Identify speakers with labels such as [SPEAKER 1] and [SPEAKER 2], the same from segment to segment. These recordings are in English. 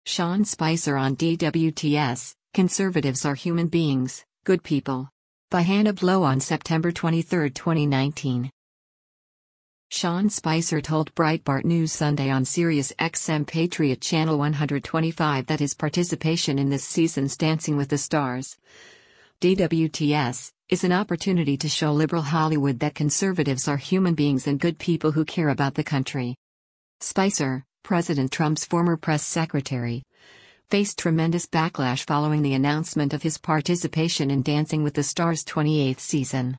[SPEAKER 1] Sean Spicer on DWTS, Conservatives Are Human Beings, Good People. By Hannah Blow on September 23, 2019. Sean Spicer told Breitbart News Sunday on Sirius XM Patriot Channel 125 that his participation in this season's Dancing with the Stars, DWTS, is an opportunity to show liberal Hollywood that conservatives are human beings and good people who care about the country. Spicer, President Trump's former press secretary, faced tremendous backlash following the announcement of his participation in Dancing with the Stars' 28th season.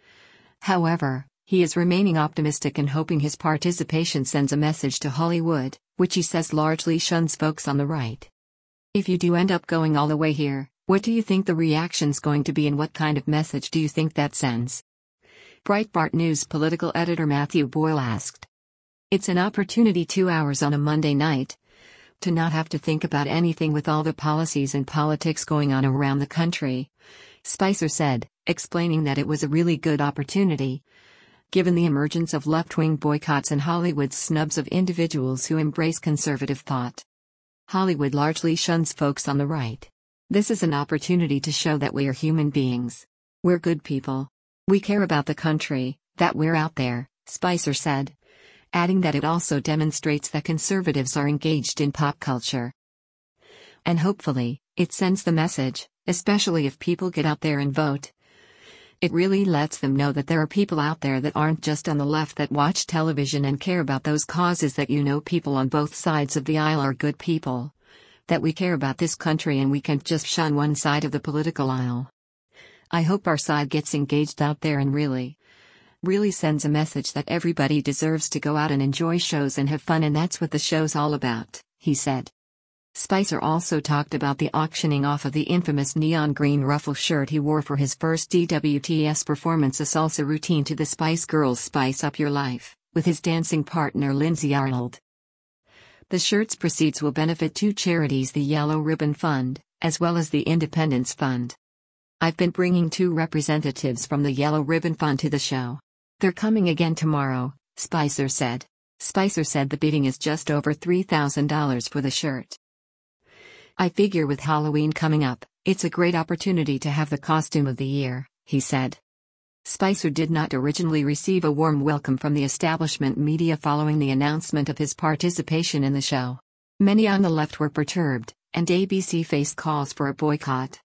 [SPEAKER 1] However, he is remaining optimistic and hoping his participation sends a message to Hollywood, which he says largely shuns folks on the right. If you do end up going all the way here, what do you think the reaction's going to be and what kind of message do you think that sends? Breitbart News political editor Matthew Boyle asked. It's an opportunity 2 hours on a Monday night to not have to think about anything with all the policies and politics going on around the country, Spicer said, explaining that it was a really good opportunity, given the emergence of left-wing boycotts and Hollywood's snubs of individuals who embrace conservative thought. Hollywood largely shuns folks on the right. This is an opportunity to show that we are human beings. We're good people. We care about the country, that we're out there, Spicer said, adding that it also demonstrates that conservatives are engaged in pop culture. And hopefully, it sends the message, especially if people get out there and vote. It really lets them know that there are people out there that aren't just on the left that watch television and care about those causes, that people on both sides of the aisle are good people. That we care about this country and we can't just shun one side of the political aisle. I hope our side gets engaged out there and really sends a message that everybody deserves to go out and enjoy shows and have fun, and that's what the show's all about, he said. Spicer also talked about the auctioning off of the infamous neon green ruffle shirt he wore for his first DWTS performance, a salsa routine to the Spice Girls' Spice Up Your Life, with his dancing partner Lindsay Arnold. The shirt's proceeds will benefit two charities, the Yellow Ribbon Fund, as well as the Independence Fund. I've been bringing 2 representatives from the Yellow Ribbon Fund to the show. They're coming again tomorrow, Spicer said. Spicer said the bidding is just over $3,000 for the shirt. I figure with Halloween coming up, it's a great opportunity to have the costume of the year, he said. Spicer did not originally receive a warm welcome from the establishment media following the announcement of his participation in the show. Many on the left were perturbed, and ABC faced calls for a boycott.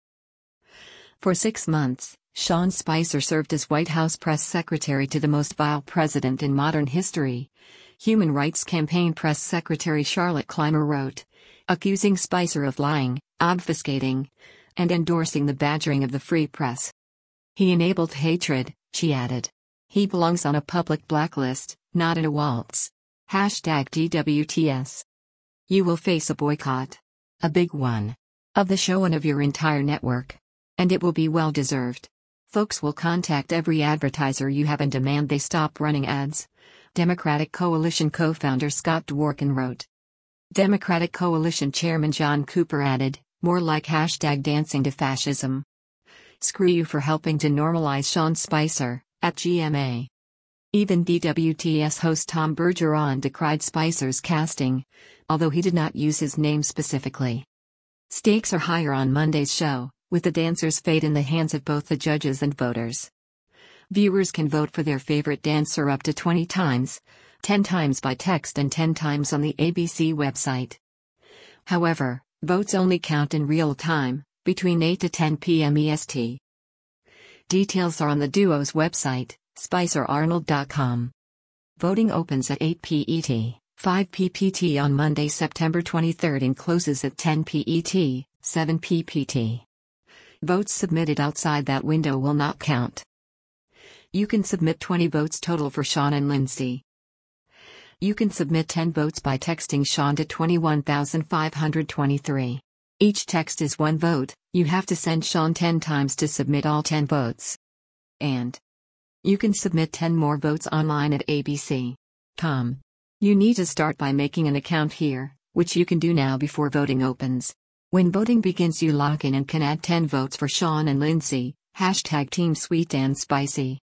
[SPEAKER 1] For 6 months, Sean Spicer served as White House press secretary to the most vile president in modern history, Human Rights Campaign press secretary Charlotte Clymer wrote, accusing Spicer of lying, obfuscating, and endorsing the badgering of the free press. He enabled hatred, she added. He belongs on a public blacklist, not in a waltz. #DWTS. You will face a boycott. A big one. Of the show and of your entire network. And it will be well deserved. Folks will contact every advertiser you have and demand they stop running ads, Democratic Coalition co-founder Scott Dworkin wrote. Democratic Coalition Chairman John Cooper added, more like #dancing to fascism. Screw you for helping to normalize Sean Spicer, at GMA. Even DWTS host Tom Bergeron decried Spicer's casting, although he did not use his name specifically. Stakes are higher on Monday's show, with the dancer's fate in the hands of both the judges and voters. Viewers can vote for their favorite dancer up to 20 times, 10 times by text and 10 times on the ABC website. However, votes only count in real time, between 8 to 10 p.m. EST. Details are on the duo's website, spicerarnold.com. Voting opens at 8 p.et, 5 p.pt on Monday, September 23 and closes at 10 p.et, 7 p.pt. Votes submitted outside that window will not count. You can submit 20 votes total for Sean and Lindsay. You can submit 10 votes by texting Sean to 21523. Each text is 1 vote, you have to send Sean 10 times to submit all 10 votes. And you can submit 10 more votes online at abc.com. You need to start by making an account here, which you can do now before voting opens. When voting begins, you log in and can add 10 votes for Sean and Lindsay, #Team Sweet and Spicy.